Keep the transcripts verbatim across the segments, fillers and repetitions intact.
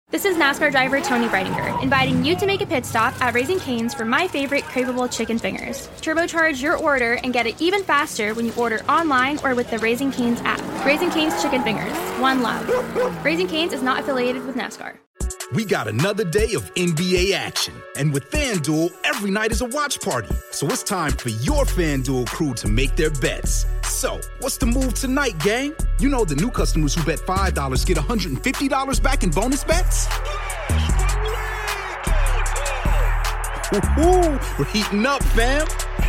This is NASCAR driver Tony Breidinger, inviting you to make a pit stop at Raising Cane's for my favorite craveable chicken fingers. Turbocharge your order and get it even faster when you order online or with the Raising Cane's app. Raising Cane's Chicken Fingers, one love. Raising Cane's is not affiliated with NASCAR. We got another day of N B A action. And with FanDuel, every night is a watch party. So it's time for your FanDuel crew to make their bets. So, what's the move tonight, gang? You know the new customers who bet five dollars get one hundred fifty dollars back in bonus bets? Woo-hoo, we're heating up, fam.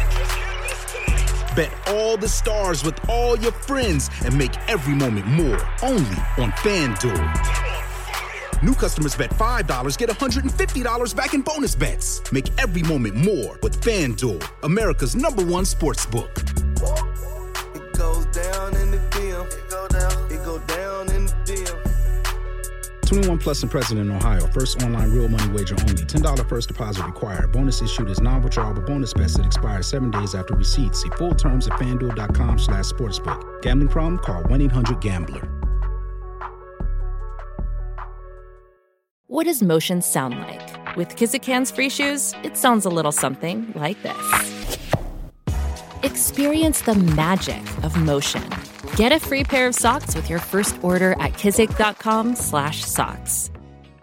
Bet all the stars with all your friends and make every moment more. Only on FanDuel. New customers bet five dollars, get one hundred fifty dollars back in bonus bets. Make every moment more with FanDuel, America's number one sports book. It goes down in the D M. It go down. It go down in the D M. twenty-one plus and present in Ohio. First online real money wager only. ten dollars first deposit required. Bonus issued as non-withdrawable bonus bets that expire seven days after receipt. See full terms at FanDuel.com slash sportsbook. Gambling problem? Call one eight hundred gambler. What does motion sound like? With Kizik Hands Free Shoes, it sounds a little something like this. Experience the magic of motion. Get a free pair of socks with your first order at kizik.com slash socks.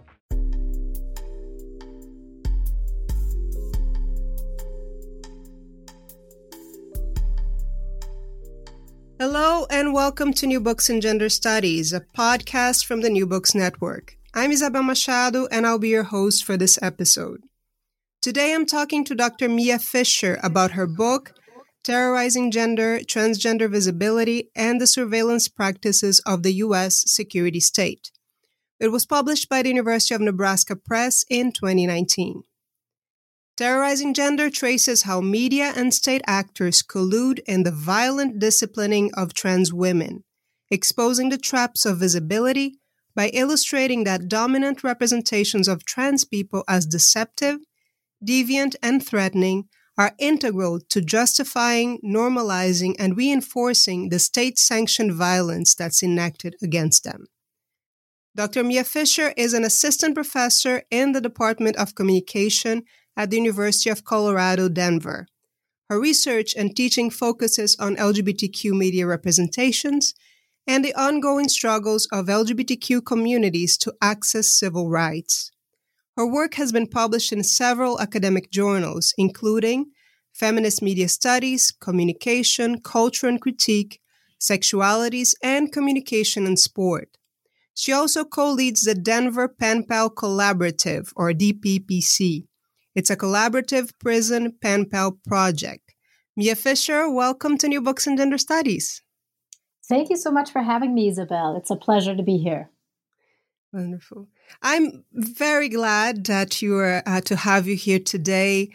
Hello and welcome to New Books in Gender Studies, a podcast from the New Books Network. I'm Isabel Machado, and I'll be your host for this episode. Today, I'm talking to Doctor Mia Fisher about her book, Terrorizing Gender, Transgender Visibility, and the Surveillance Practices of the U S Security State. It was published by the University of Nebraska Press in twenty nineteen. Terrorizing Gender traces how media and state actors collude in the violent disciplining of trans women, exposing the traps of visibility, by illustrating that dominant representations of trans people as deceptive, deviant, and threatening are integral to justifying, normalizing, and reinforcing the state-sanctioned violence that's enacted against them. Doctor Mia Fisher is an assistant professor in the Department of Communication at the University of Colorado, Denver. Her research and teaching focuses on L G B T Q media representations and the ongoing struggles of L G B T Q communities to access civil rights. Her work has been published in several academic journals, including Feminist Media Studies, Communication, Culture and Critique, Sexualities, and Communication and Sport. She also co-leads the Denver Pen Pal Collaborative, or D P P C. It's a collaborative prison pen pal project. Mia Fisher, welcome to New Books in Gender Studies. Thank you so much for having me, Isabel. It's a pleasure to be here. Wonderful. I'm very glad that you are uh, to have you here today.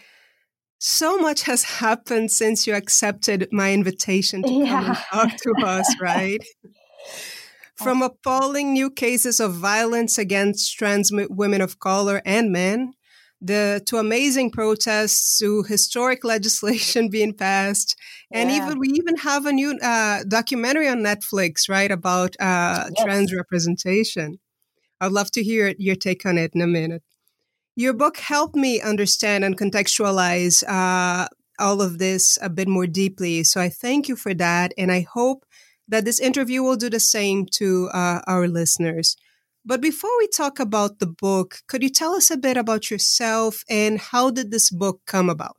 So much has happened since you accepted my invitation to yeah. come and talk to us, right? From appalling new cases of violence against trans women of color and men, The, to amazing protests, to historic legislation being passed, and yeah. even we even have a new uh, documentary on Netflix, right, about uh, yes. trans representation. I'd love to hear your take on it in a minute. Your book helped me understand and contextualize uh, all of this a bit more deeply, so I thank you for that, and I hope that this interview will do the same to uh, our listeners. But before we talk about the book, could you tell us a bit about yourself and how did this book come about?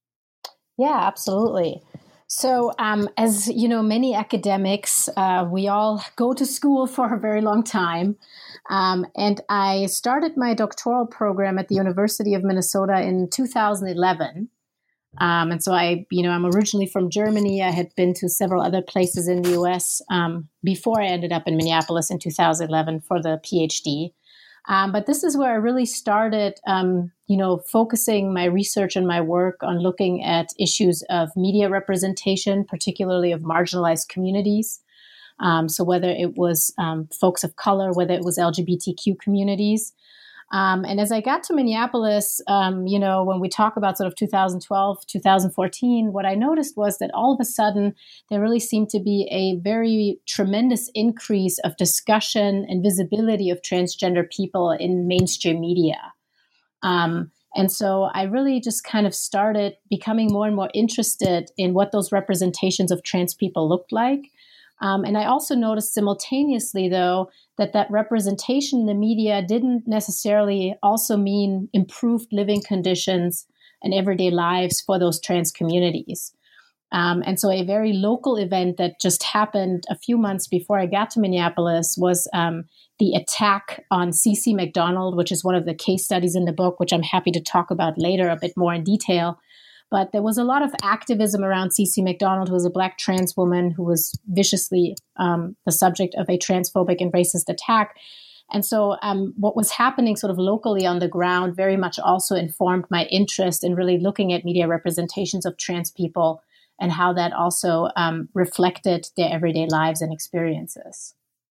Yeah, absolutely. So um, as you know, many academics, uh, we all go to school for a very long time. Um, and I started my doctoral program at the University of Minnesota in two thousand eleven. Um, and so I, you know, I'm originally from Germany. I had been to several other places in the U S um, before I ended up in Minneapolis in two thousand eleven for the PhD. Um, but this is where I really started, um, you know, focusing my research and my work on looking at issues of media representation, particularly of marginalized communities. Um, so whether it was um, folks of color, whether it was L G B T Q communities. Um, and as I got to Minneapolis, um, you know, when we talk about sort of two thousand twelve, two thousand fourteen, what I noticed was that all of a sudden there really seemed to be a very tremendous increase of discussion and visibility of transgender people in mainstream media. Um, and so I really just kind of started becoming more and more interested in what those representations of trans people looked like. Um, and I also noticed simultaneously, though, that that representation in the media didn't necessarily also mean improved living conditions and everyday lives for those trans communities. Um, and so a very local event that just happened a few months before I got to Minneapolis was um, the attack on CeCe McDonald, which is one of the case studies in the book, which I'm happy to talk about later a bit more in detail. But there was a lot of activism around CeCe McDonald, who was a Black trans woman who was viciously um, the subject of a transphobic and racist attack. And so um, what was happening sort of locally on the ground very much also informed my interest in really looking at media representations of trans people and how that also um, reflected their everyday lives and experiences.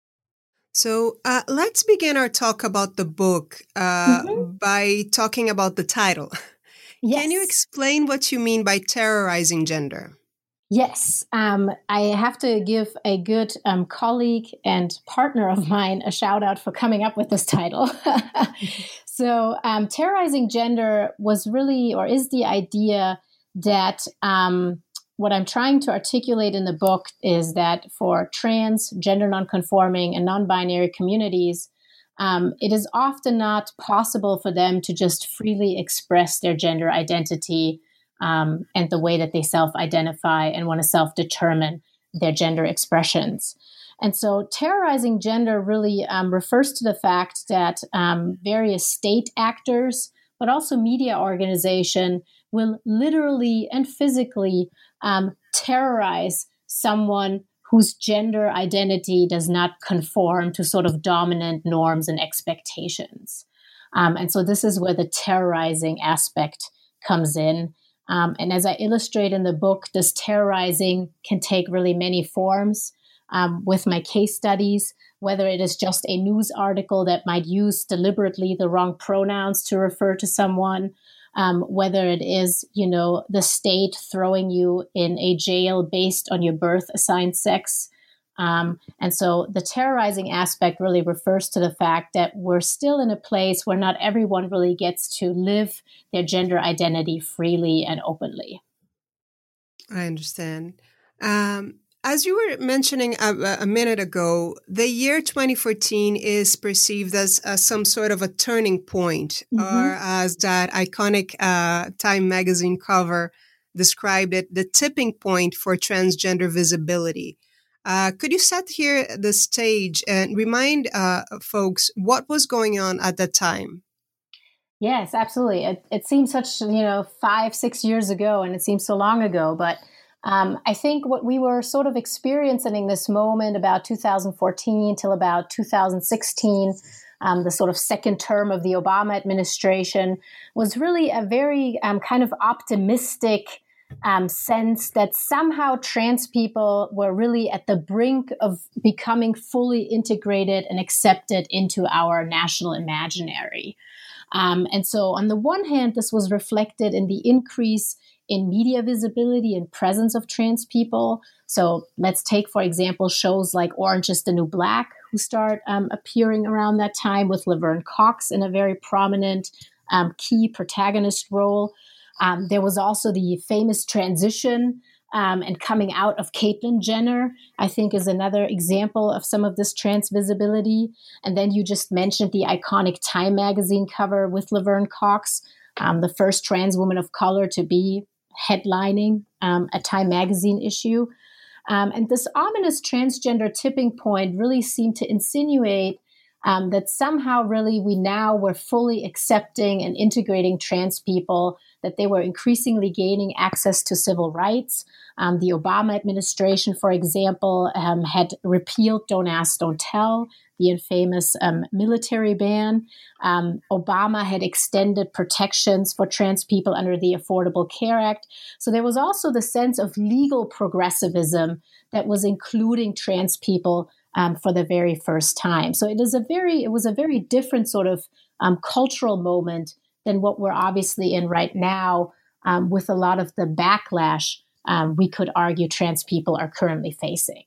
So uh, let's begin our talk about the book uh, mm-hmm. by talking about the title. Yes. Can you explain what you mean by terrorizing gender? Yes. Um, I have to give a good um, colleague and partner of mine a shout out for coming up with this title. So um, terrorizing gender was really, or is the idea that um, what I'm trying to articulate in the book is that for trans, gender nonconforming, and non-binary communities, Um, it is often not possible for them to just freely express their gender identity um, and the way that they self-identify and want to self-determine their gender expressions. And so terrorizing gender really um, refers to the fact that um, various state actors, but also media organization, will literally and physically um, terrorize someone whose gender identity does not conform to sort of dominant norms and expectations. Um, and so this is where the terrorizing aspect comes in. Um, and as I illustrate in the book, this terrorizing can take really many forms um, with my case studies, whether it is just a news article that might use deliberately the wrong pronouns to refer to someone, Um, whether it is, you know, the state throwing you in a jail based on your birth assigned sex. Um, and so the terrorizing aspect really refers to the fact that we're still in a place where not everyone really gets to live their gender identity freely and openly. I understand. Um, as you were mentioning a, a minute ago, the year twenty fourteen is perceived as uh, some sort of a turning point, mm-hmm. or as that iconic uh, Time magazine cover described it, the tipping point for transgender visibility. Uh, could you set here the stage and remind uh, folks what was going on at that time? Yes, absolutely. It, it seems such, you know, five, six years ago, and it seems so long ago, but Um, I think what we were sort of experiencing in this moment about two thousand fourteen till about two thousand sixteen, um, the sort of second term of the Obama administration, was really a very um, kind of optimistic um, sense that somehow trans people were really at the brink of becoming fully integrated and accepted into our national imaginary. Um, and so on the one hand, this was reflected in the increase in media visibility and presence of trans people. So let's take, for example, shows like Orange is the New Black, who start um, appearing around that time with Laverne Cox in a very prominent um, key protagonist role. Um, there was also the famous transition um, and coming out of Caitlyn Jenner, I think, is another example of some of this trans visibility. And then you just mentioned the iconic Time magazine cover with Laverne Cox, um, the first trans woman of color to be headlining um, a Time magazine issue. Um, and this ominous transgender tipping point really seemed to insinuate um, that somehow really we now were fully accepting and integrating trans people, that they were increasingly gaining access to civil rights. Um, the Obama administration, for example, um, had repealed Don't Ask, Don't Tell, the infamous um, military ban. Um, Obama had extended protections for trans people under the Affordable Care Act. So there was also the sense of legal progressivism that was including trans people um, for the very first time. So it is a very, it was a very different sort of um, cultural moment than what we're obviously in right now, um, with a lot of the backlash um, we could argue trans people are currently facing.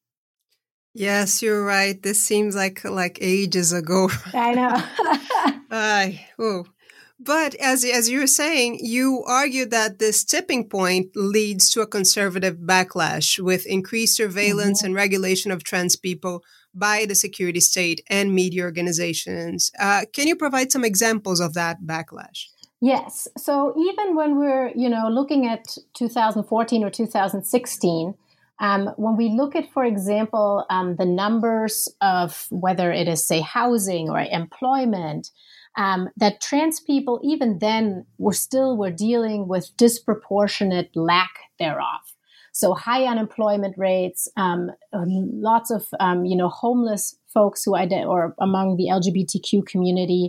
Yes, you're right. This seems like like ages ago. I know. Ay, oh. But as as you were saying, you argue that this tipping point leads to a conservative backlash with increased surveillance mm-hmm. and regulation of trans people by the security state and media organizations. Uh, can you provide some examples of that backlash? Yes. So even when we're, you know, looking at two thousand fourteen or two thousand sixteen, um, when we look at, for example, um, the numbers of whether it is, say, housing or employment, um, that trans people even then were still were dealing with disproportionate lack thereof. So high unemployment rates, um, lots of, um, you know, homeless folks who ident- or among the L G B T Q community.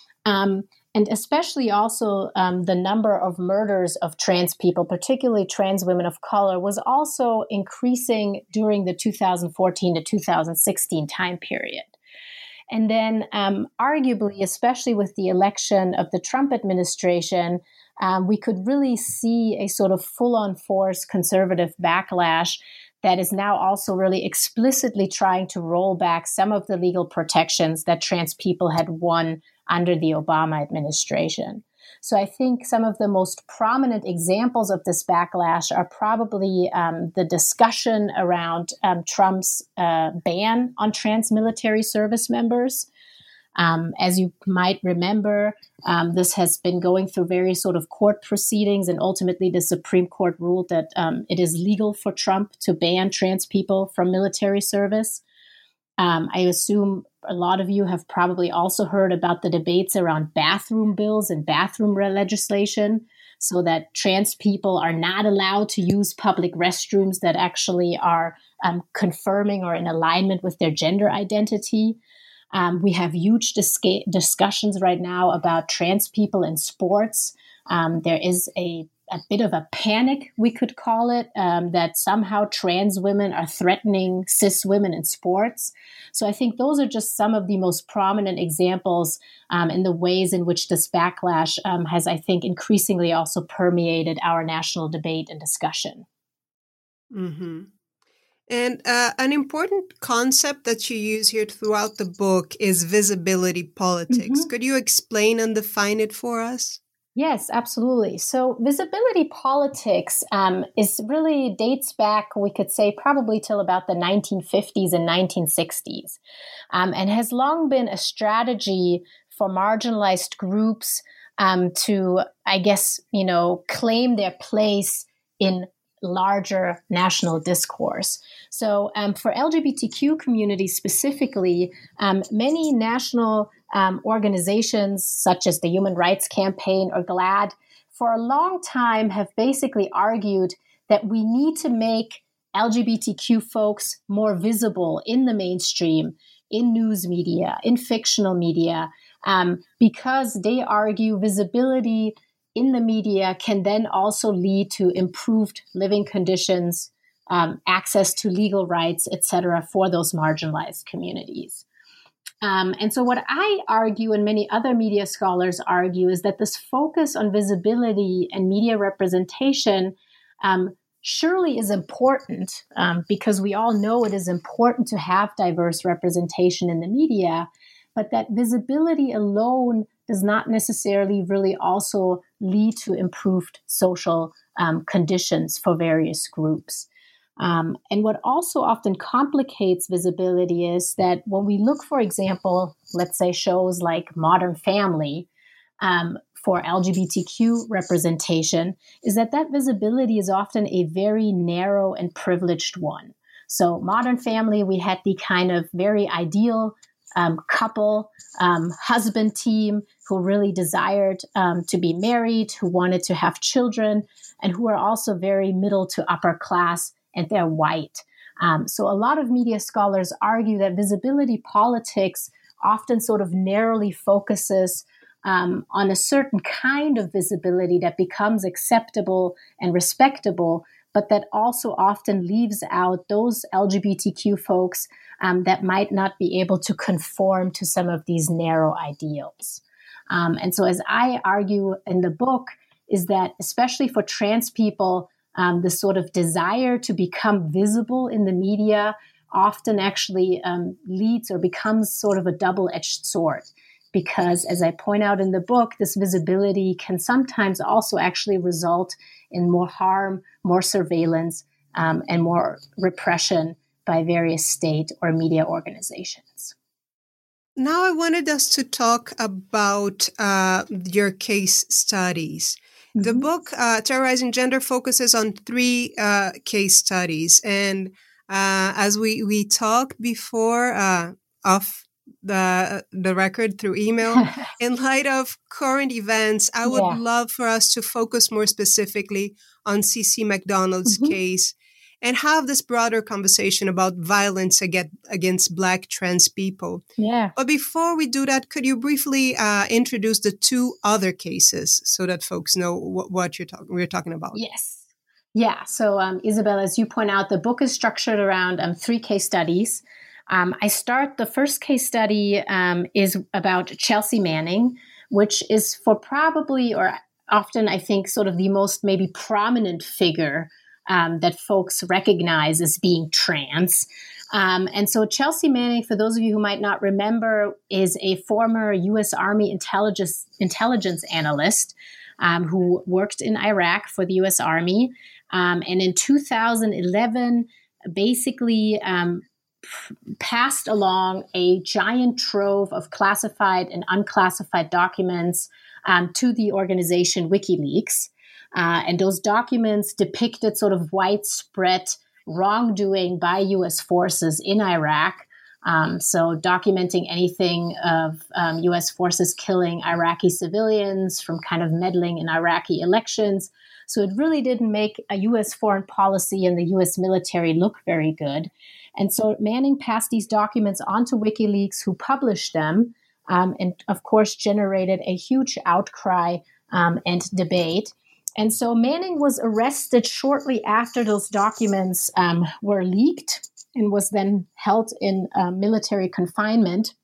Um, And especially also um, the number of murders of trans people, particularly trans women of color, was also increasing during the two thousand fourteen to two thousand sixteen time period. And then um, arguably, especially with the election of the Trump administration, um, we could really see a sort of full-on force conservative backlash that is now also really explicitly trying to roll back some of the legal protections that trans people had won under the Obama administration. So I think some of the most prominent examples of this backlash are probably um, the discussion around um, Trump's uh, ban on trans military service members. Um, as you might remember, um, this has been going through various sort of court proceedings, and ultimately the Supreme Court ruled that um, it is legal for Trump to ban trans people from military service. Um, I assume a lot of you have probably also heard about the debates around bathroom bills and bathroom legislation, so that trans people are not allowed to use public restrooms that actually are um, confirming or in alignment with their gender identity. Um, we have huge dis- discussions right now about trans people in sports. Um, there is a a bit of a panic, we could call it, um, that somehow trans women are threatening cis women in sports. So I think those are just some of the most prominent examples um, in the ways in which this backlash um, has, I think, increasingly also permeated our national debate and discussion. Mm-hmm. And uh, an important concept that you use here throughout the book is visibility politics. Mm-hmm. Could you explain and define it for us? Yes, absolutely. So visibility politics um, is really dates back, we could say, probably till about the nineteen fifties and nineteen sixties, um, and has long been a strategy for marginalized groups um, to, I guess, you know, claim their place in larger national discourse. So um, for L G B T Q communities specifically, um, many national um, organizations such as the Human Rights Campaign or GLAAD for a long time have basically argued that we need to make L G B T Q folks more visible in the mainstream, in news media, in fictional media, um, because they argue visibility in the media can then also lead to improved living conditions, um, access to legal rights, et cetera, for those marginalized communities. Um, and so what I argue, and many other media scholars argue, is that this focus on visibility and media representation um, surely is important um, because we all know it is important to have diverse representation in the media, but that visibility alone does not necessarily really also lead to improved social um, conditions for various groups. Um, and what also often complicates visibility is that when we look, for example, let's say shows like Modern Family um, for L G B T Q representation, is that that visibility is often a very narrow and privileged one. So Modern Family, we had the kind of very ideal Um, couple, um, husband team who really desired um, to be married, who wanted to have children, and who are also very middle to upper class, and they're white. Um, so a lot of media scholars argue that visibility politics often sort of narrowly focuses um, on a certain kind of visibility that becomes acceptable and respectable, but that also often leaves out those L G B T Q folks um, that might not be able to conform to some of these narrow ideals. Um, and so as I argue in the book, is that especially for trans people, um, the sort of desire to become visible in the media often actually um, leads or becomes sort of a double-edged sword. Because as I point out in the book, this visibility can sometimes also actually result in more harm, more surveillance, um, and more repression by various state or media organizations. Now I wanted us to talk about uh, your case studies. Mm-hmm. The book, uh, Terrorizing Gender, focuses on three uh, case studies. And uh, as we, we talked before uh, off the, the record through email, in light of current events, I would yeah. love for us to focus more specifically on C C McDonald's mm-hmm. case and have this broader conversation about violence against Black trans people. Yeah. But before we do that, could you briefly uh, introduce the two other cases so that folks know what, what you're talking we're talking about? Yes. Yeah. So, um, Isabel, as you point out, the book is structured around um, three case studies. Um, I start, the first case study um, is about Chelsea Manning, which is for probably, or often I think, sort of the most maybe prominent figure Um, that folks recognize as being trans. Um, and so Chelsea Manning, for those of you who might not remember, is a former U S Army intelligence, intelligence analyst um, who worked in Iraq for the U S Army. Um, and in two thousand eleven, basically um, p- passed along a giant trove of classified and unclassified documents um, to the organization WikiLeaks. Uh, and those documents depicted sort of widespread wrongdoing by U S forces in Iraq. Um, so documenting anything of um, U S forces killing Iraqi civilians, from kind of meddling in Iraqi elections. So it really didn't make a U S foreign policy and the U S military look very good. And so Manning passed these documents onto WikiLeaks, who published them, um, and of course generated a huge outcry um, and debate. And so Manning was arrested shortly after those documents um, were leaked and was then held in uh, military confinement.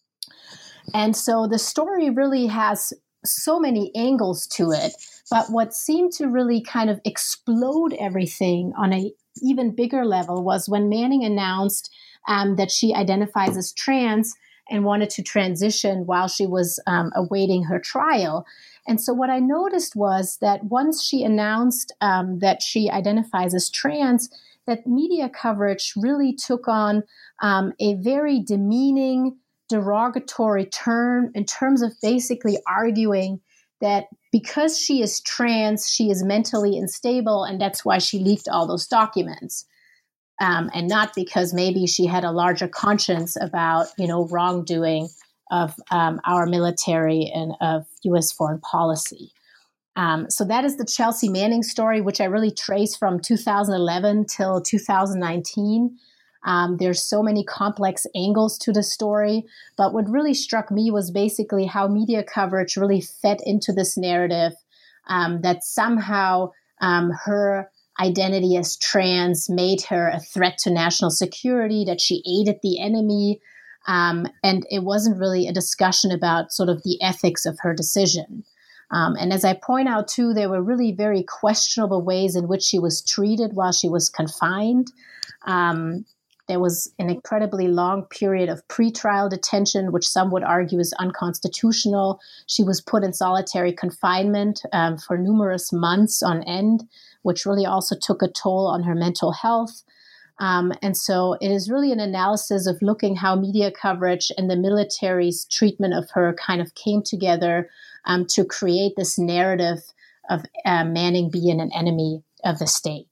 And so the story really has so many angles to it. But what seemed to really kind of explode everything on an even bigger level was when Manning announced um, that she identifies as trans and wanted to transition while she was um, awaiting her trial. And so what I noticed was that once she announced um, that she identifies as trans, that media coverage really took on um, a very demeaning, derogatory turn in terms of basically arguing that because she is trans, she is mentally unstable, and that's why she leaked all those documents. Um, and not because maybe she had a larger conscience about, you know, wrongdoing of um, our military and of U S foreign policy. Um, so that is the Chelsea Manning story, which I really trace from two thousand eleven till two thousand nineteen. Um, there's so many complex angles to the story, but what really struck me was basically how media coverage really fed into this narrative um, that somehow um, her identity as trans made her a threat to national security, that she aided the enemy. Um, and it wasn't really a discussion about sort of the ethics of her decision. Um, and as I point out, too, there were really very questionable ways in which she was treated while she was confined. Um, there was an incredibly long period of pretrial detention, which some would argue is unconstitutional. She was put in solitary confinement um, for numerous months on end, which really also took a toll on her mental health. Um, and so it is really an analysis of looking how media coverage and the military's treatment of her kind of came together um, to create this narrative of uh, Manning being an enemy of the state.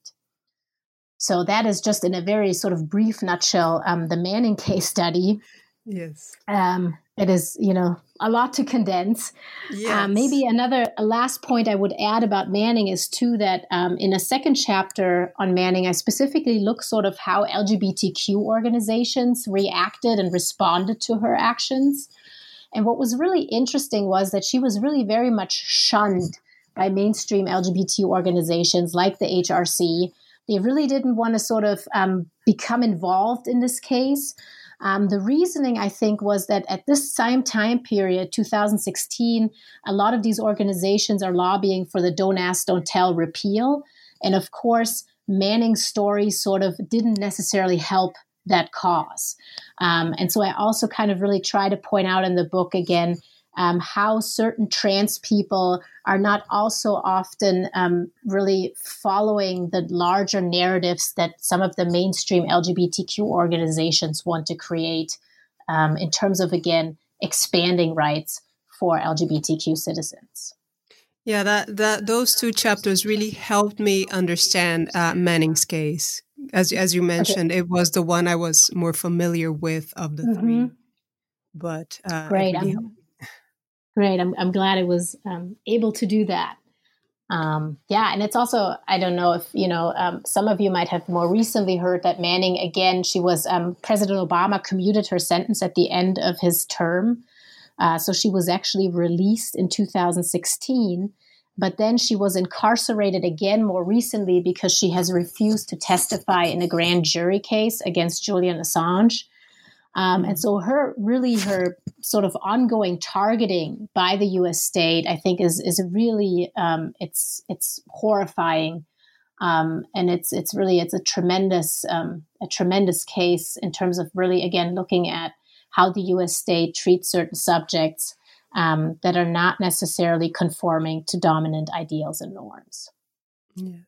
So that is just in a very sort of brief nutshell, um, the Manning case study. Yes. Um, it is, you know, a lot to condense. Yes. Um, maybe another a last point I would add about Manning is, too, that um, in a second chapter on Manning, I specifically look sort of how L G B T Q organizations reacted and responded to her actions. And what was really interesting was that she was really very much shunned by mainstream L G B T organizations like the H R C. They really didn't want to sort of um, become involved in this case. Um, the reasoning, I think, was that at this same time period, two thousand sixteen, a lot of these organizations are lobbying for the Don't Ask, Don't Tell repeal. And of course, Manning's story sort of didn't necessarily help that cause. Um, and so I also kind of really try to point out in the book again, Um, how certain trans people are not also often um, really following the larger narratives that some of the mainstream L G B T Q organizations want to create um, in terms of, again, expanding rights for L G B T Q citizens. Yeah, that, that those two chapters really helped me understand uh, Manning's case. As as you mentioned, okay. It was the one I was more familiar with of the mm-hmm. three. But uh, Great. It really I'm, great. I'm I'm glad I was um, able to do that. Um, yeah, and it's also, I don't know if, you know, um, some of you might have more recently heard that Manning, again, she was, um, President Obama commuted her sentence at the end of his term. Uh, so she was actually released in two thousand sixteen, but then she was incarcerated again more recently because she has refused to testify in a grand jury case against Julian Assange. Um, and so her, really her sort of ongoing targeting by the U S state, I think is, is really, um, it's, it's horrifying. Um, and it's, it's really, it's a tremendous, um, a tremendous case in terms of really, again, looking at how the U S state treats certain subjects, um, that are not necessarily conforming to dominant ideals and norms. Yeah.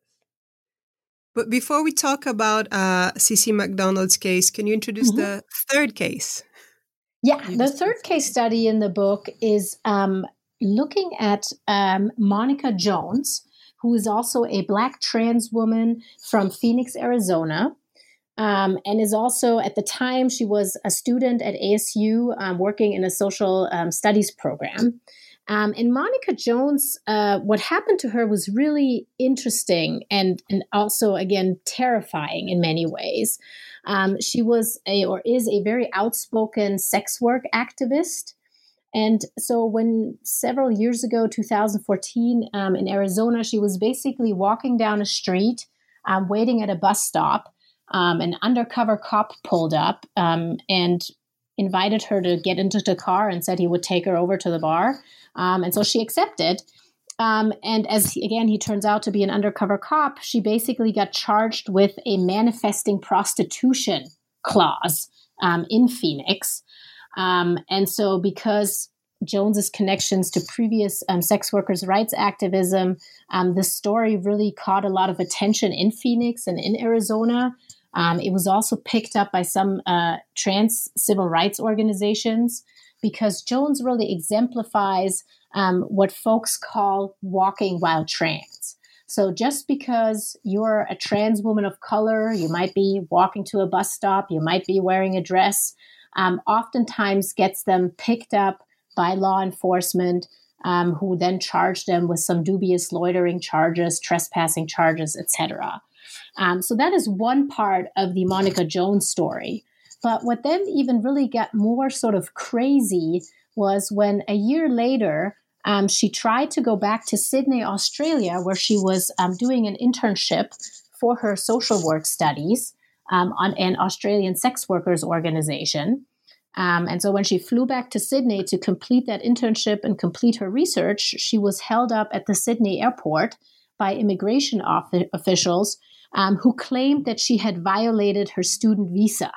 But before we talk about uh, C C McDonald's case, can you introduce mm-hmm. the third case? Yeah, the third case study in the book is um, looking at um, Monica Jones, who is also a Black trans woman from Phoenix, Arizona, um, and is also, at the time, she was a student at A S U um, working in a social um, studies program. Um, and Monica Jones, uh, what happened to her was really interesting and, and also, again, terrifying in many ways. Um, she was a, or is a very outspoken sex work activist. And so when several years ago, two thousand fourteen, um, in Arizona, she was basically walking down a street, um, waiting at a bus stop. Um, an undercover cop pulled up um, and invited her to get into the car and said he would take her over to the bar. Um, and so she accepted. Um, and as, again, he turns out to be an undercover cop, she basically got charged with a manifesting prostitution clause um, in Phoenix. Um, and so because Jones's connections to previous um, sex workers' rights activism, um, this story really caught a lot of attention in Phoenix and in Arizona. Um, it was also picked up by some uh, trans civil rights organizations because Jones really exemplifies um, what folks call walking while trans. So just because you're a trans woman of color, you might be walking to a bus stop, you might be wearing a dress, um, oftentimes gets them picked up by law enforcement, um, who then charge them with some dubious loitering charges, trespassing charges, et cetera. Um, so that is one part of the Monica Jones story. But what then even really got more sort of crazy was when a year later, um, she tried to go back to Sydney, Australia, where she was um, doing an internship for her social work studies um, on an Australian sex workers organization. Um, and so when she flew back to Sydney to complete that internship and complete her research, she was held up at the Sydney airport by immigration off- officials um, who claimed that she had violated her student visa.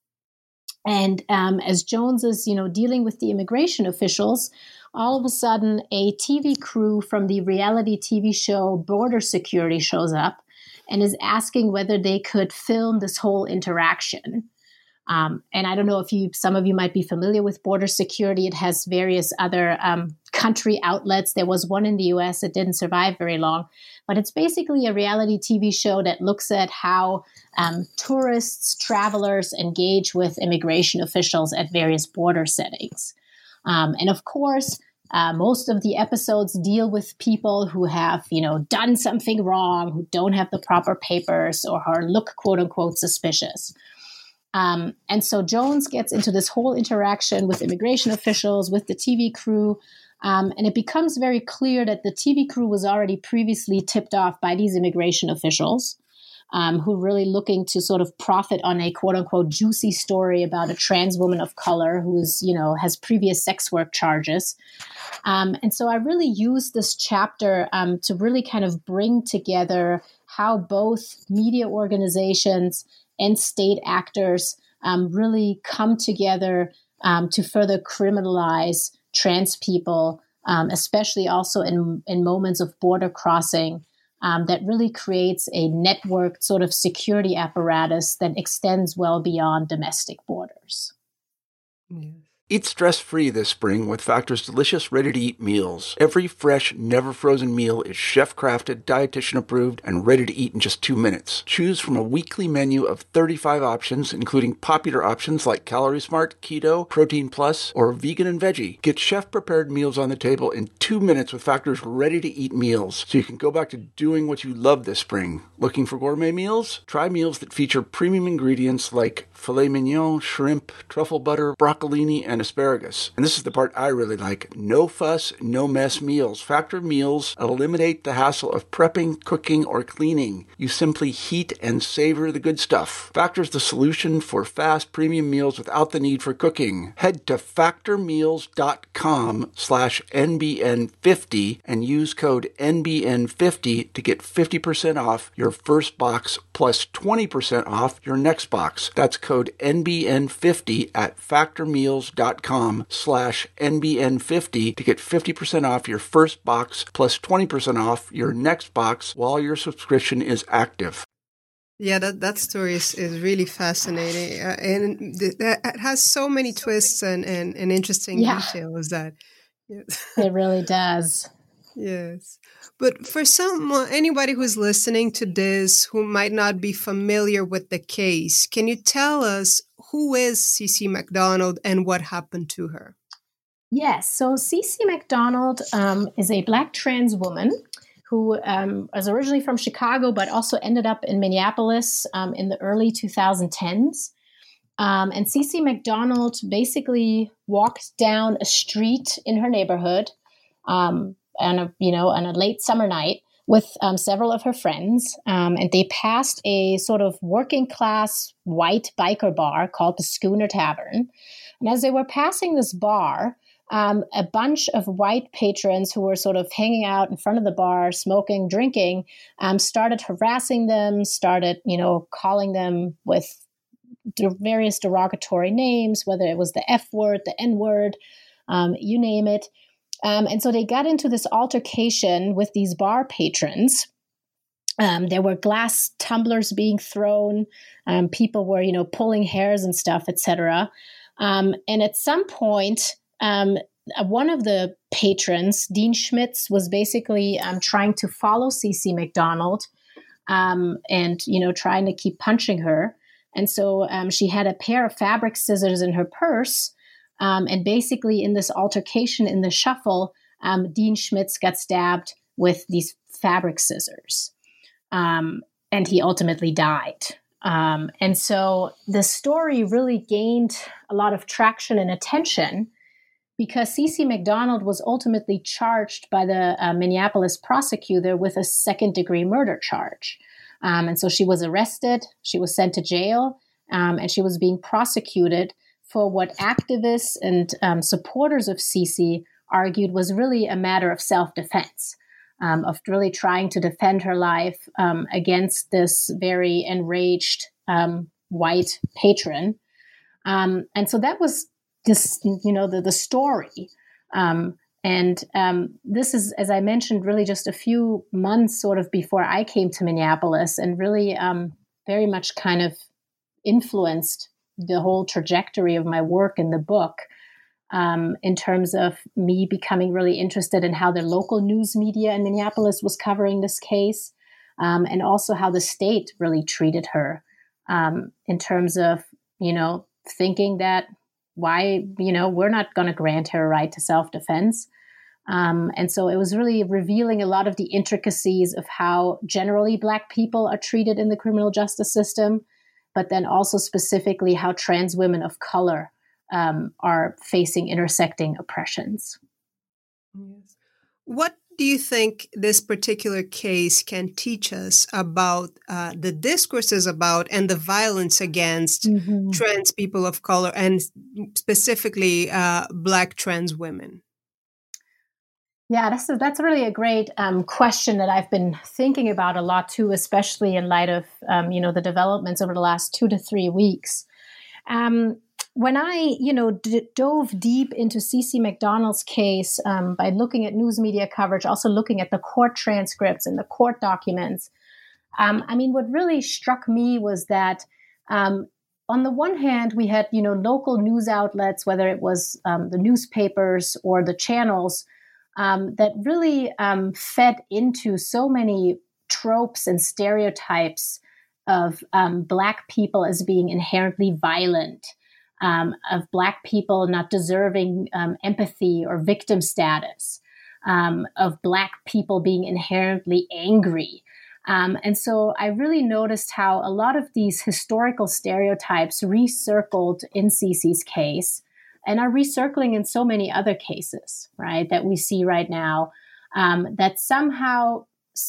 And um, as Jones is, you know, dealing with the immigration officials, all of a sudden a T V crew from the reality T V show Border Security shows up and is asking whether they could film this whole interaction. Um, and I don't know if you, some of you might be familiar with Border Security. It has various other um, country outlets. There was one in the U S that didn't survive very long, but it's basically a reality T V show that looks at how um, tourists, travelers engage with immigration officials at various border settings. Um, and of course, uh, most of the episodes deal with people who have, you know, done something wrong, who don't have the proper papers or who look quote unquote suspicious. Um, and so Jones gets into this whole interaction with immigration officials, with the T V crew, um, and it becomes very clear that the T V crew was already previously tipped off by these immigration officials. um, who are really looking to sort of profit on a quote unquote juicy story about a trans woman of color who's, you know, has previous sex work charges. Um, and so I really used this chapter um, to really kind of bring together how both media organizations and state actors um, really come together um, to further criminalize trans people, um, especially also in, in moments of border crossing, um, that really creates a networked sort of security apparatus that extends well beyond domestic borders. Yes. Eat stress-free this spring with Factor's delicious, ready-to-eat meals. Every fresh, never-frozen meal is chef-crafted, dietitian-approved, and ready to eat in just two minutes. Choose from a weekly menu of thirty-five options, including popular options like Calorie Smart, Keto, Protein Plus, or Vegan and Veggie. Get chef-prepared meals on the table in two minutes with Factor's ready-to-eat meals, so you can go back to doing what you love this spring. Looking for gourmet meals? Try meals that feature premium ingredients like filet mignon, shrimp, truffle butter, broccolini, and asparagus. And this is the part I really like. No fuss, no mess meals. Factor meals eliminate the hassle of prepping, cooking, or cleaning. You simply heat and savor the good stuff. Factor's the solution for fast premium meals without the need for cooking. Head to factormeals.com slash NBN50 and use code N B N fifty to get fifty percent off your first box plus twenty percent off your next box. That's code N B N fifty at factormeals.com slash N B N fifty to get fifty percent off your first box plus twenty percent off your next box while your subscription is active. Yeah, that, that story is, is really fascinating. Uh, and th- it has so many twists and, and, and interesting yeah. details that... Yes. It really does. Yes. But for someone, anybody who's listening to this who might not be familiar with the case, can you tell us who is Cece McDonald and what happened to her? Yes. So Cece McDonald um, is a Black trans woman who um, was originally from Chicago, but also ended up in Minneapolis um, in the early twenty tens. Um, and Cece McDonald basically walked down a street in her neighborhood um, on a, you know, on a late summer night with um, several of her friends, um, and they passed a sort of working class white biker bar called the Schooner Tavern. And as they were passing this bar, um, a bunch of white patrons who were sort of hanging out in front of the bar, smoking, drinking, um, started harassing them, started, you know, calling them with various derogatory names, whether it was the F word, the N word, um, you name it. Um, and so they got into this altercation with these bar patrons. Um, there were glass tumblers being thrown. Um, people were, you know, pulling hairs and stuff, et cetera. Um, and at some point, um, one of the patrons, Dean Schmitz, was basically um, trying to follow Cece McDonald um, and, you know, trying to keep punching her. And so um, she had a pair of fabric scissors in her purse. Um, and basically in this altercation, in the shuffle, um, Dean Schmitz got stabbed with these fabric scissors. Um, and he ultimately died. Um, and so the story really gained a lot of traction and attention because Cece McDonald was ultimately charged by the uh, Minneapolis prosecutor with a second-degree murder charge. Um, and so she was arrested, she was sent to jail, um, and she was being prosecuted for what activists and um, supporters of Cece argued was really a matter of self-defense, um, of really trying to defend her life um, against this very enraged um, white patron. Um, and so that was this, you know, the, the story. Um, and um, this is, as I mentioned, really just a few months sort of before I came to Minneapolis and really um, very much kind of influenced the whole trajectory of my work in the book um, in terms of me becoming really interested in how the local news media in Minneapolis was covering this case um, and also how the state really treated her um, in terms of, you know, thinking that why, you know, we're not going to grant her a right to self-defense. Um, and so it was really revealing a lot of the intricacies of how generally Black people are treated in the criminal justice system, but then also specifically how trans women of color um, are facing intersecting oppressions. Yes. What do you think this particular case can teach us about uh, the discourses about and the violence against mm-hmm. trans people of color and specifically uh, Black trans women? Yeah, that's a, that's really a great um, question that I've been thinking about a lot too, especially in light of um, you know the developments over the last two to three weeks. Um, when I you know d- dove deep into Cece McDonald's case um, by looking at news media coverage, also looking at the court transcripts and the court documents, um, I mean, what really struck me was that um, on the one hand, we had you know local news outlets, whether it was um, the newspapers or the channels. Um, that really um, fed into so many tropes and stereotypes of um, Black people as being inherently violent, um, of Black people not deserving um, empathy or victim status, um, of Black people being inherently angry. Um, and so I really noticed how a lot of these historical stereotypes recircled in Cece's case, and are recircling in so many other cases, right, that we see right now, um, that somehow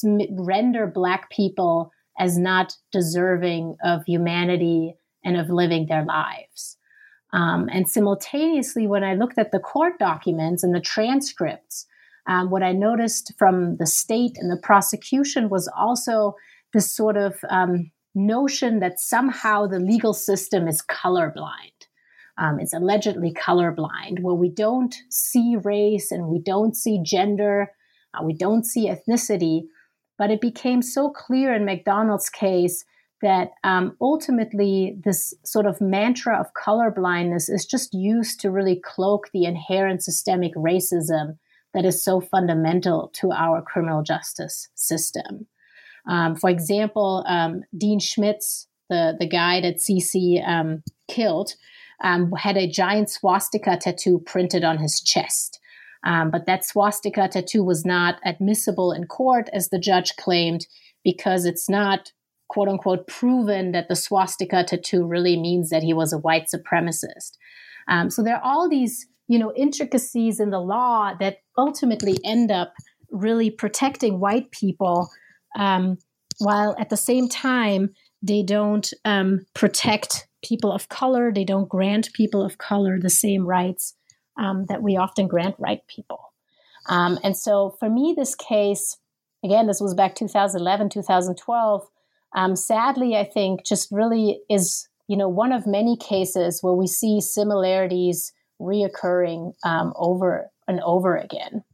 render Black people as not deserving of humanity and of living their lives. Um, and simultaneously, when I looked at the court documents and the transcripts, um, what I noticed from the state and the prosecution was also this sort of um, notion that somehow the legal system is colorblind. Um, it's allegedly colorblind, where we don't see race and we don't see gender, uh, we don't see ethnicity. But it became so clear in McDonald's case that um, ultimately this sort of mantra of colorblindness is just used to really cloak the inherent systemic racism that is so fundamental to our criminal justice system. Um, for example, um, Dean Schmitz, the, the guy that Cece um, killed, Um, had a giant swastika tattoo printed on his chest. Um, but that swastika tattoo was not admissible in court, as the judge claimed, because it's not, quote unquote, proven that the swastika tattoo really means that he was a white supremacist. Um, so there are all these, you know, intricacies in the law that ultimately end up really protecting white people, um, while at the same time, they don't um, protect people of color. They don't grant people of color the same rights um, that we often grant white people. Um, and so for me, this case, again, this was back two thousand eleven, two thousand twelve, um, sadly, I think just really is, you know, one of many cases where we see similarities reoccurring um, over and over again.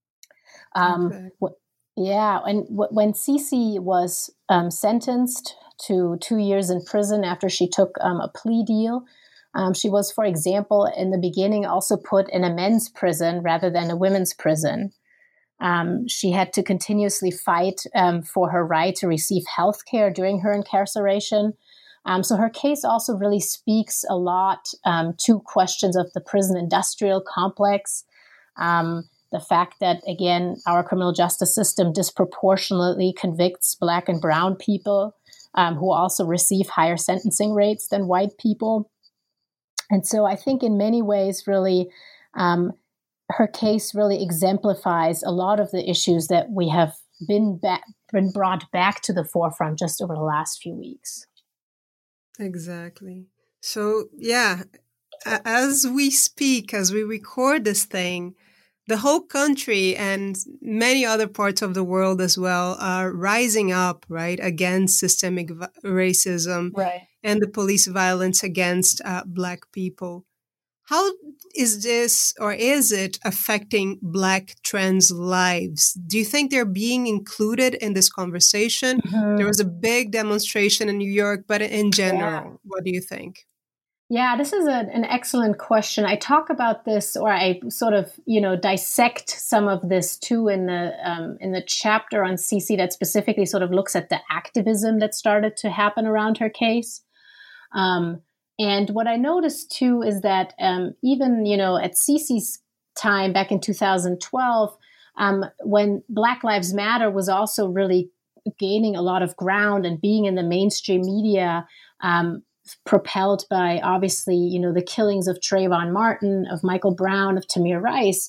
Um, okay. w- yeah, and w- when Cece was um, sentenced to two years in prison after she took um, a plea deal. Um, she was, for example, in the beginning also put in a men's prison rather than a women's prison. Um, she had to continuously fight um, for her right to receive health care during her incarceration. Um, so her case also really speaks a lot um, to questions of the prison industrial complex. Um, the fact that, again, our criminal justice system disproportionately convicts Black and brown people, Um, who also receive higher sentencing rates than white people. And so I think in many ways, really, um, her case really exemplifies a lot of the issues that we have been, ba- been brought back to the forefront just over the last few weeks. Exactly. So, yeah, as we speak, as we record this thing, the whole country and many other parts of the world as well are rising up, right, against systemic v- racism right. and the police violence against uh, Black people. How is this, or is it, affecting Black trans lives? Do you think they're being included in this conversation? Mm-hmm. There was a big demonstration in New York, but in general, yeah. What do you think? Yeah, this is a, an excellent question. I talk about this, or I sort of, you know, dissect some of this too in the um, in the chapter on Cece that specifically sort of looks at the activism that started to happen around her case. Um, and what I noticed too is that um, even, you know, at Cece's time back in two thousand twelve, um, when Black Lives Matter was also really gaining a lot of ground and being in the mainstream media, um, propelled by, obviously, you know, the killings of Trayvon Martin, of Michael Brown, of Tamir Rice,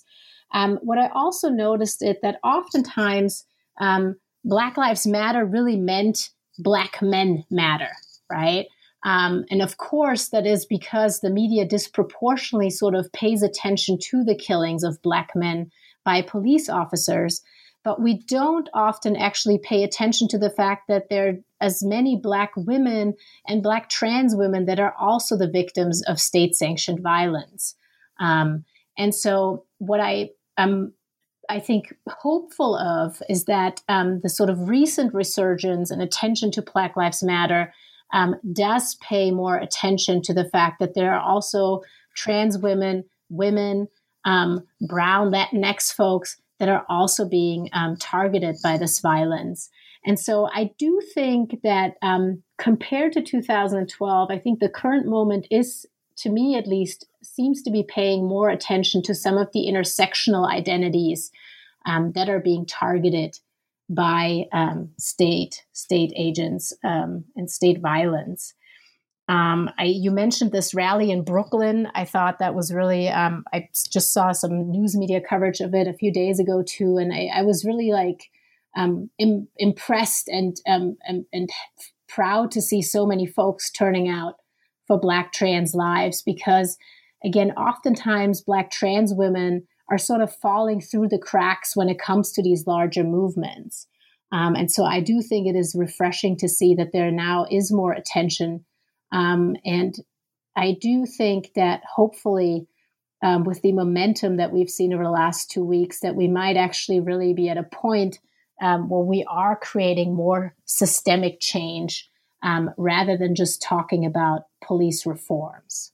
Um, what I also noticed is that oftentimes um, Black Lives Matter really meant Black men matter, right? Um, and of course, that is because the media disproportionately sort of pays attention to the killings of Black men by police officers. But we don't often actually pay attention to the fact that there are as many Black women and Black trans women that are also the victims of state-sanctioned violence. Um, and so what I am, I think, hopeful of is that um, the sort of recent resurgence and attention to Black Lives Matter um, does pay more attention to the fact that there are also trans women, women, um, brown Latinx folks that are also being um, targeted by this violence. And so I do think that um, compared to two thousand twelve, I think the current moment is, to me at least, seems to be paying more attention to some of the intersectional identities um, that are being targeted by um, state state agents um, and state violence. Um, I, you mentioned this rally in Brooklyn. I thought that was really, um, I just saw some news media coverage of it a few days ago too. And I, I was really like um, im- impressed and, um, and, and proud to see so many folks turning out for Black trans lives, because again, oftentimes Black trans women are sort of falling through the cracks when it comes to these larger movements. Um, and so I do think it is refreshing to see that there now is more attention. Um, and I do think that hopefully um, with the momentum that we've seen over the last two weeks, that we might actually really be at a point um, where we are creating more systemic change um, rather than just talking about police reforms.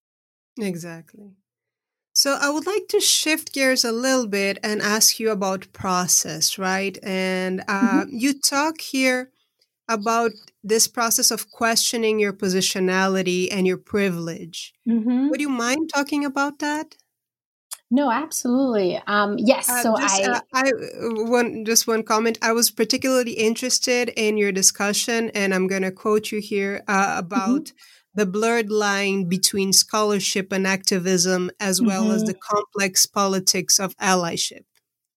Exactly. So I would like to shift gears a little bit and ask you about process, right? And uh, mm-hmm. you talk here about this process of questioning your positionality and your privilege. Mm-hmm. Would you mind talking about that? No, absolutely. Um, yes. Uh, so just, I, uh, I one just one comment. I was particularly interested in your discussion, and I'm going to quote you here uh, about mm-hmm. the blurred line between scholarship and activism, as mm-hmm. well as the complex politics of allyship.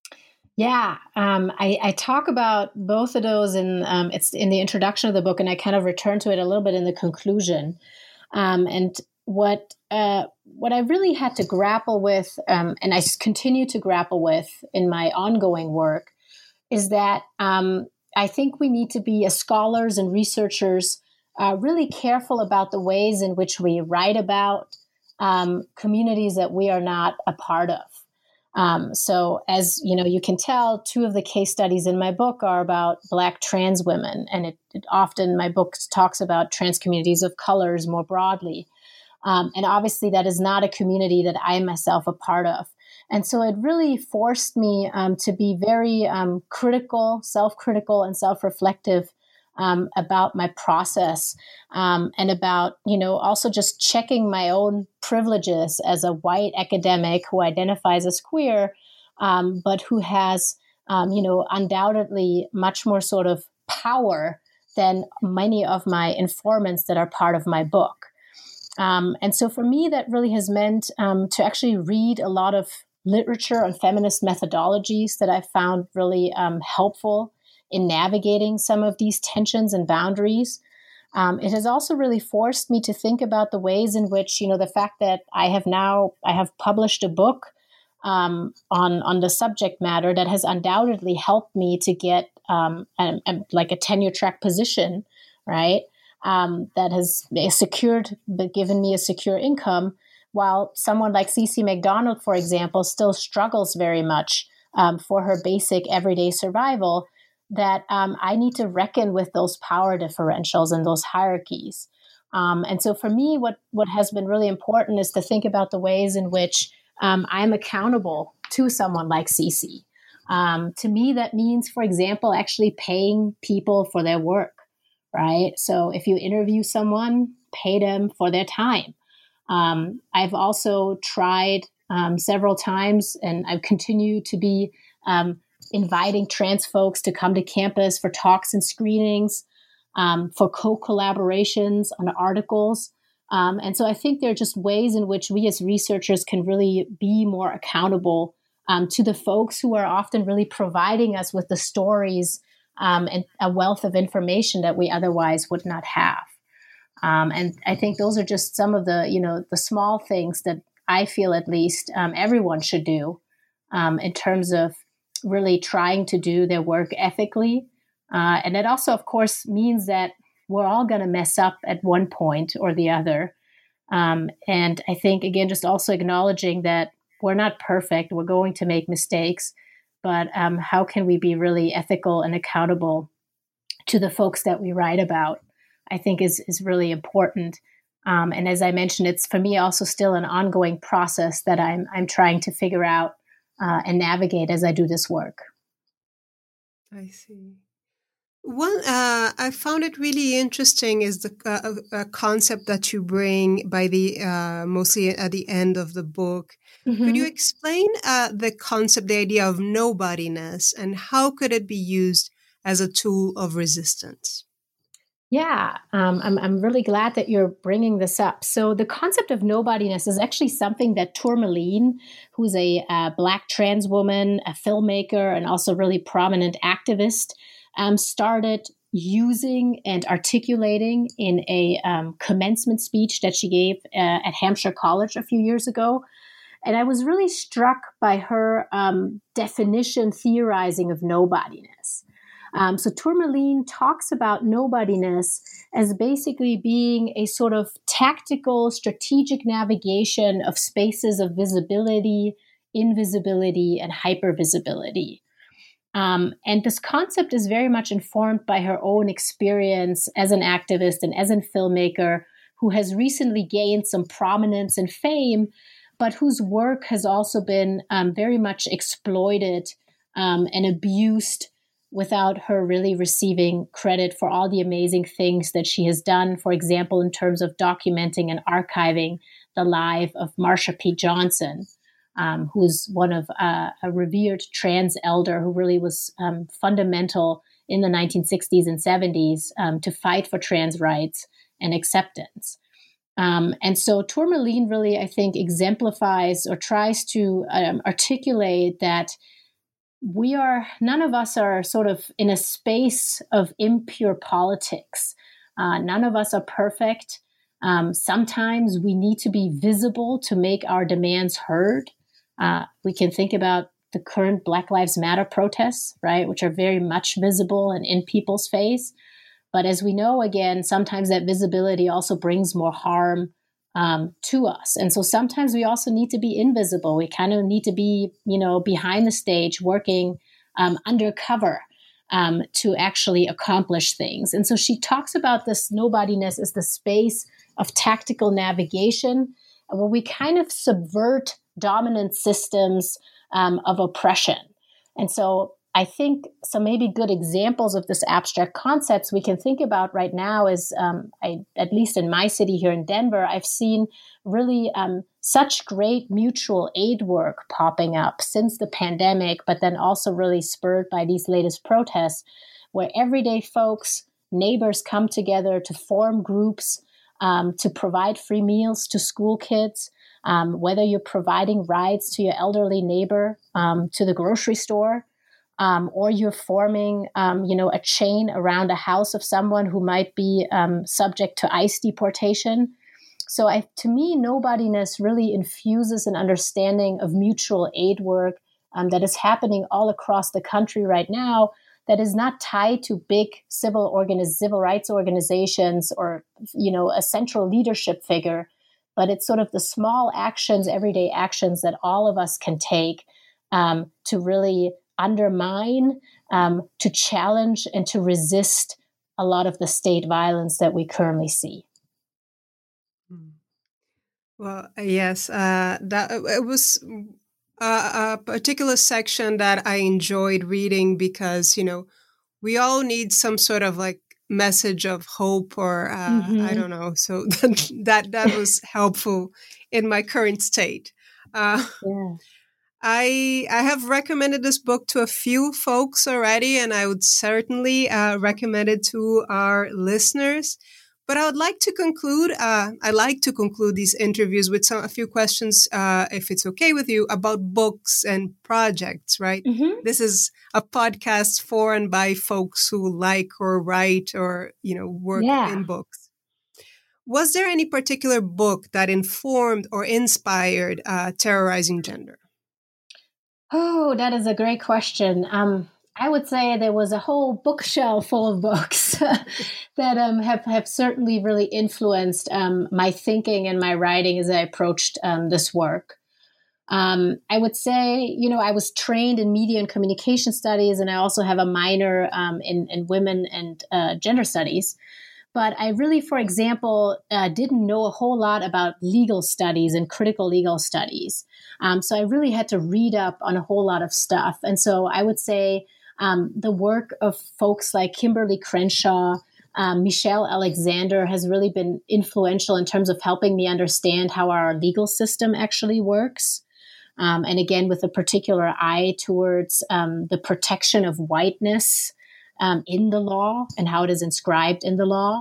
Yeah, um, I, I talk about both of those in um, it's in the introduction of the book, and I kind of return to it a little bit in the conclusion. Um, and what uh, what I really had to grapple with, um, and I continue to grapple with in my ongoing work, is that um, I think we need to be, as scholars and researchers, uh, really careful about the ways in which we write about um, communities that we are not a part of. Um, so as you know, you can tell, two of the case studies in my book are about Black trans women. And it, it often, my book talks about trans communities of colors more broadly. Um, and obviously that is not a community that I myself a part of. And so it really forced me um, to be very um, critical, self-critical and self-reflective Um, about my process um, and about, you know, also just checking my own privileges as a white academic who identifies as queer, um, but who has, um, you know, undoubtedly much more sort of power than many of my informants that are part of my book. Um, and so for me, that really has meant um, to actually read a lot of literature on feminist methodologies that I found really um, helpful in navigating some of these tensions and boundaries. Um, it has also really forced me to think about the ways in which, you know, the fact that I have now, I have published a book um, on, on the subject matter that has undoubtedly helped me to get um, a, a, like a tenure track position, right? Um, that has secured, but given me a secure income, while someone like Cece McDonald, for example, still struggles very much um, for her basic everyday survival, that um, I need to reckon with those power differentials and those hierarchies. Um, and so for me, what, what has been really important is to think about the ways in which um, I'm accountable to someone like Cece. Um, to me, that means, for example, actually paying people for their work, right? So if you interview someone, pay them for their time. Um, I've also tried um, several times, and I continue to be um, inviting trans folks to come to campus for talks and screenings, um, for co-collaborations on articles. Um, and so I think there are just ways in which we as researchers can really be more accountable um, to the folks who are often really providing us with the stories um, and a wealth of information that we otherwise would not have. Um, and I think those are just some of the, you know, the small things that I feel at least um, everyone should do um, in terms of really trying to do their work ethically. Uh, and it also, of course, means that we're all going to mess up at one point or the other. Um, and I think, again, just also acknowledging that we're not perfect. We're going to make mistakes. But um, how can we be really ethical and accountable to the folks that we write about, I think is, is really important. Um, and as I mentioned, it's for me also still an ongoing process that I'm I'm trying to figure out uh, and navigate as I do this work. I see. One, uh, I found it really interesting is the uh, a concept that you bring by the uh, mostly at the end of the book. Mm-hmm. Could you explain uh, the concept, the idea of nobodiness, and how could it be used as a tool of resistance? Yeah, um, I'm I'm really glad that you're bringing this up. So the concept of nobodiness is actually something that Tourmaline, who's a uh, Black trans woman, a filmmaker, and also really prominent activist, um, started using and articulating in a um, commencement speech that she gave uh, at Hampshire College a few years ago. And I was really struck by her um, definition, theorizing of nobodiness. Um, so Tourmaline talks about nobodiness as basically being a sort of tactical, strategic navigation of spaces of visibility, invisibility, and hypervisibility. Um, and this concept is very much informed by her own experience as an activist and as a filmmaker who has recently gained some prominence and fame, but whose work has also been um, very much exploited um, and abused without her really receiving credit for all the amazing things that she has done, for example, in terms of documenting and archiving the life of Marsha P. Johnson, um, who is one of uh, a revered trans elder who really was um, fundamental in the nineteen sixties and seventies um, to fight for trans rights and acceptance. Um, and so Tourmaline really, I think, exemplifies or tries to um, articulate that we are, none of us are sort of in a space of impure politics. Uh, none of us are perfect. Um, sometimes we need to be visible to make our demands heard. Uh, we can think about the current Black Lives Matter protests, right, which are very much visible and in people's face. But as we know, again, sometimes that visibility also brings more harm Um, to us. And so sometimes we also need to be invisible. We kind of need to be, you know, behind the stage working um, undercover um, to actually accomplish things. And so she talks about this nobodiness as the space of tactical navigation where we kind of subvert dominant systems um, of oppression. And so I think some maybe good examples of this abstract concepts we can think about right now is, um, I, at least in my city here in Denver, I've seen really um, such great mutual aid work popping up since the pandemic, but then also really spurred by these latest protests, where everyday folks, neighbors come together to form groups um, to provide free meals to school kids, um, whether you're providing rides to your elderly neighbor um, to the grocery store, Um, or you're forming, um, you know, a chain around a house of someone who might be um, subject to ICE deportation. So I, to me, nobodiness really infuses an understanding of mutual aid work um, that is happening all across the country right now that is not tied to big civil organiz- civil rights organizations or, you know, a central leadership figure, but it's sort of the small actions, everyday actions that all of us can take um, to really undermine, um, to challenge, and to resist a lot of the state violence that we currently see. Well, yes, uh, that it was a, a particular section that I enjoyed reading because, you know, we all need some sort of like message of hope or uh, mm-hmm. I don't know. So that that, that was helpful in my current state. Uh, yeah. I I have recommended this book to a few folks already, and I would certainly uh, recommend it to our listeners. But I would like to conclude, uh, I like to conclude these interviews with some a few questions, uh, if it's okay with you, about books and projects, right? Mm-hmm. This is a podcast for and by folks who like or write or, you know, work yeah. in books. Was there any particular book that informed or inspired uh, Terrorizing Gender? Oh, that is a great question. Um, I would say there was a whole bookshelf full of books that um, have, have certainly really influenced um, my thinking and my writing as I approached um, this work. Um, I would say, you know, I was trained in media and communication studies, and I also have a minor um, in, in women and uh, gender studies. But I really, for example, uh, didn't know a whole lot about legal studies and critical legal studies. Um, so I really had to read up on a whole lot of stuff. And so I would say um, the work of folks like Kimberly Crenshaw, um, Michelle Alexander has really been influential in terms of helping me understand how our legal system actually works. Um, and again, with a particular eye towards um, the protection of whiteness Um, in the law and how it is inscribed in the law.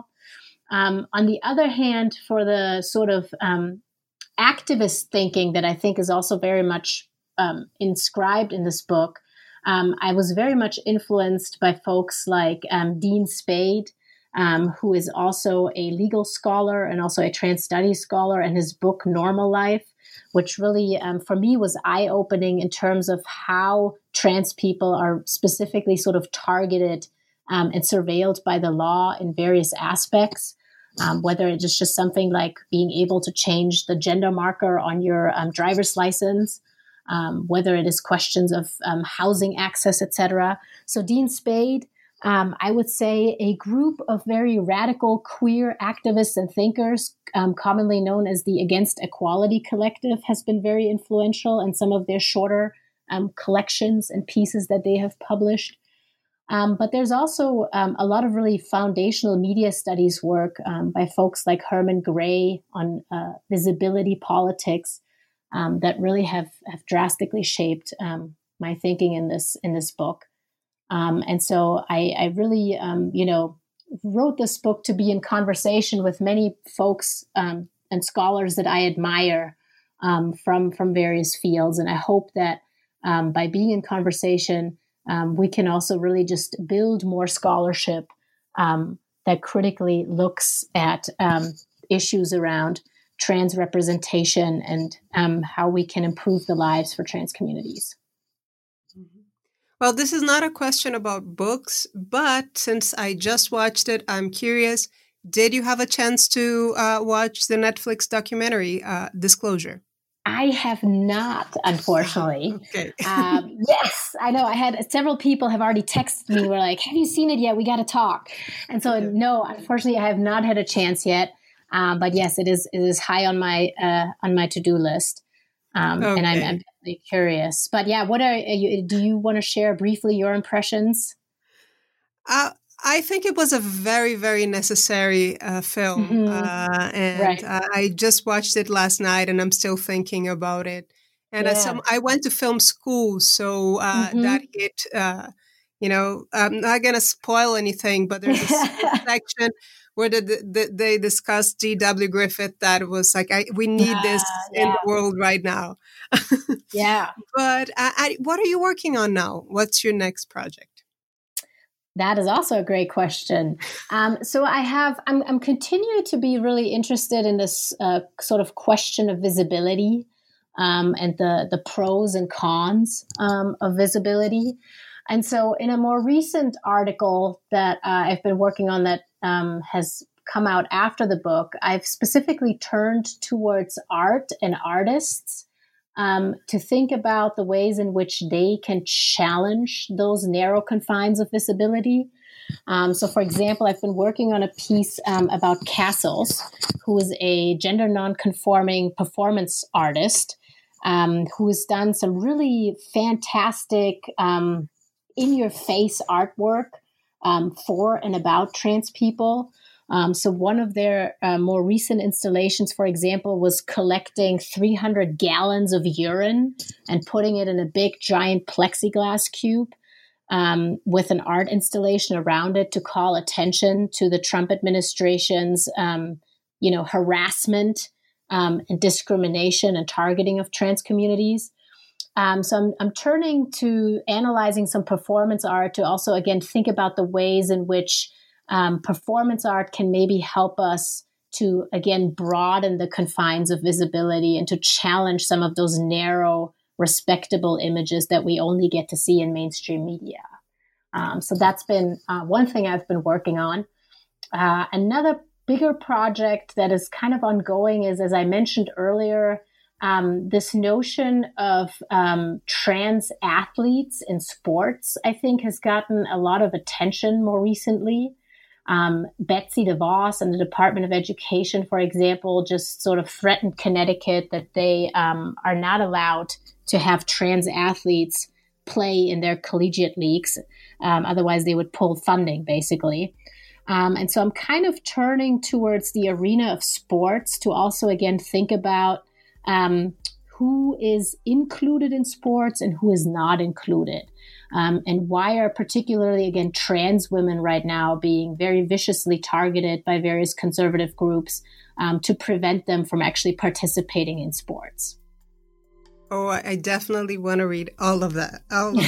Um, on the other hand, for the sort of um, activist thinking that I think is also very much um, inscribed in this book, um, I was very much influenced by folks like um, Dean Spade, um, who is also a legal scholar and also a trans studies scholar, and his book Normal Life, which really, um, for me, was eye-opening in terms of how trans people are specifically sort of targeted um, and surveilled by the law in various aspects, um, whether it is just something like being able to change the gender marker on your um, driver's license, um, whether it is questions of um, housing access, et cetera. So Dean Spade, Um, I would say a group of very radical queer activists and thinkers, um, commonly known as the Against Equality Collective, has been very influential in some of their shorter um, collections and pieces that they have published. Um, but there's also um, a lot of really foundational media studies work um, by folks like Herman Gray on uh, visibility politics um, that really have, have drastically shaped um, my thinking in this in this book. Um, and so I, I really, um, you know, wrote this book to be in conversation with many folks um, and scholars that I admire um, from from various fields. And I hope that um, by being in conversation, um, we can also really just build more scholarship um, that critically looks at um, issues around trans representation and um, how we can improve the lives for trans communities. Well, this is not a question about books, but since I just watched it, I'm curious, did you have a chance to uh, watch the Netflix documentary, uh, Disclosure? I have not, unfortunately. Okay. um, yes, I know. I had several people have already texted me. Were like, have you seen it yet? We got to talk. And so, okay. no, unfortunately, I have not had a chance yet. Um, but yes, it is it is high on my uh, on my to-do list. Um, okay. And I'm, I'm definitely curious. But yeah, what are you, do you want to share briefly your impressions? Uh, I think it was a very, very necessary uh, film. Mm-hmm. Uh, and right. uh, I just watched it last night and I'm still thinking about it. And yeah. some, I went to film school, so uh, mm-hmm. that hit, uh, you know, I'm not going to spoil anything, but there's a section where the, the, they discussed G W Griffith that was like, I, we need uh, this yeah. in the world right now. yeah. But uh, I, what are you working on now? What's your next project? That is also a great question. Um, so I have, I'm, I'm continuing to be really interested in this uh, sort of question of visibility um, and the, the pros and cons um, of visibility. And so in a more recent article that uh, I've been working on that um, has come out after the book, I've specifically turned towards art and artists um, to think about the ways in which they can challenge those narrow confines of visibility. Um, so, for example, I've been working on a piece um, about Castles, who is a gender nonconforming performance artist um, who has done some really fantastic um in-your-face artwork um, for and about trans people. Um, so one of their uh, more recent installations, for example, was collecting three hundred gallons of urine and putting it in a big, giant plexiglass cube. um, with an art installation around it to call attention to the Trump administration's, um, you know, harassment um, and discrimination and targeting of trans communities. Um, so I'm, I'm turning to analyzing some performance art to also, again, think about the ways in which um, performance art can maybe help us to, again, broaden the confines of visibility and to challenge some of those narrow, respectable images that we only get to see in mainstream media. Um, so that's been uh, one thing I've been working on. Uh, another bigger project that is kind of ongoing is, as I mentioned earlier, um, this notion of um, trans athletes in sports, I think, has gotten a lot of attention more recently. Um, Betsy DeVos and the Department of Education, for example, just sort of threatened Connecticut that they um, are not allowed to have trans athletes play in their collegiate leagues. Um, otherwise, they would pull funding, basically. Um, and so I'm kind of turning towards the arena of sports to also, again, think about um, who is included in sports and who is not included. Um, and why are particularly, again, trans women right now being very viciously targeted by various conservative groups um, to prevent them from actually participating in sports? Oh, I definitely want to read all of that. All of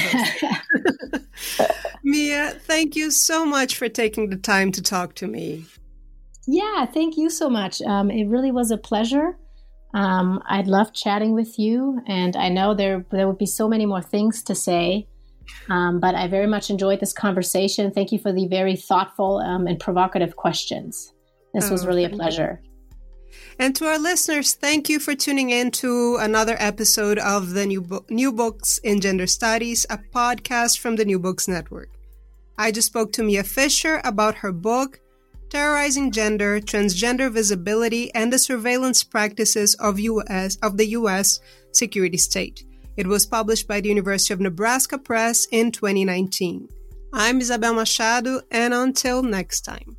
it. Mia, thank you so much for taking the time to talk to me. Yeah, thank you so much. Um, it really was a pleasure. Um, I'd love chatting with you, and I know there there would be so many more things to say. Um, but I very much enjoyed this conversation. Thank you for the very thoughtful um, and provocative questions. This was oh, really a pleasure. You. And to our listeners, thank you for tuning in to another episode of the New, Bo- New Books in Gender Studies, a podcast from the New Books Network. I just spoke to Mia Fisher about her book, Terrorizing Gender, Transgender Visibility, and the Surveillance Practices of U S of the U S Security State. It was published by the University of Nebraska Press in twenty nineteen. I'm Isabel Machado, and until next time.